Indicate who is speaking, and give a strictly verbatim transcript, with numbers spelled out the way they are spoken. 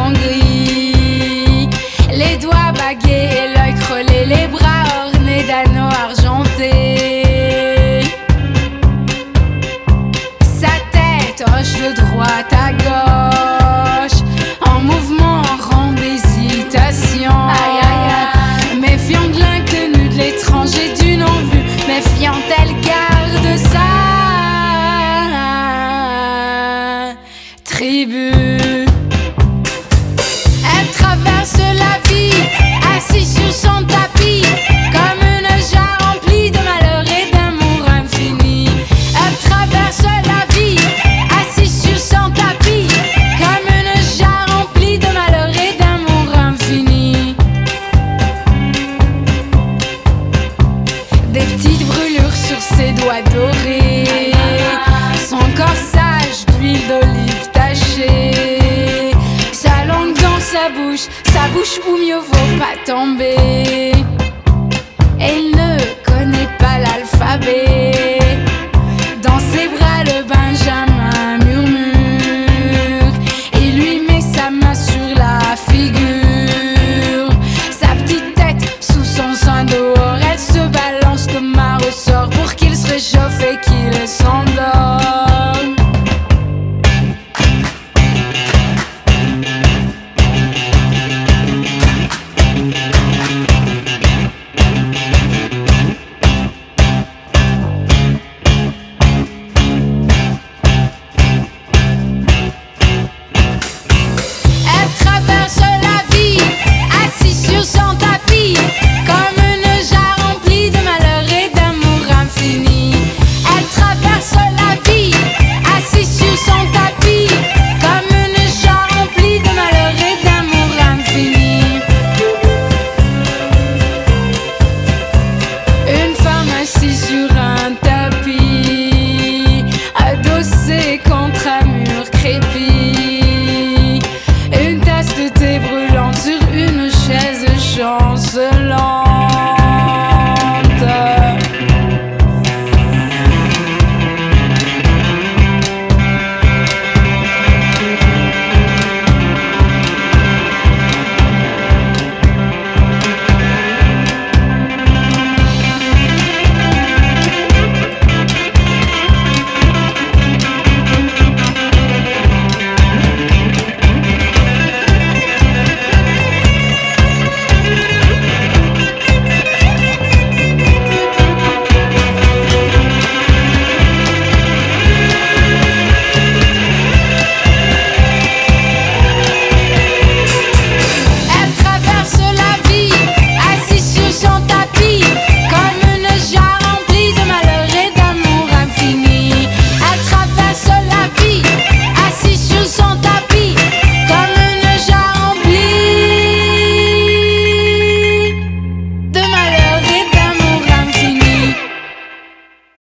Speaker 1: en gris, les doigts bagués et l'œil crôlé, les bras ornés d'anneaux argentés. Sa tête hoche de droite à gauche, en mouvement, en rang d'hésitation. Aïe aïe aïe. Méfiant de l'inconnu, de l'étranger, du non-vu, méfiant elle garde sa tribu. Elle traverse la vie, assise sur son tapis, comme une jarre remplie de malheur et d'amour infini. Elle traverse la vie, assise sur son tapis, comme une jarre remplie de malheur et d'amour infini. Des petites brûlures sur ses doigts dorés, son corsage d'huile d'olive tachée, sa langue dans sa bouche, sa bouche où mieux vaut pas tomber.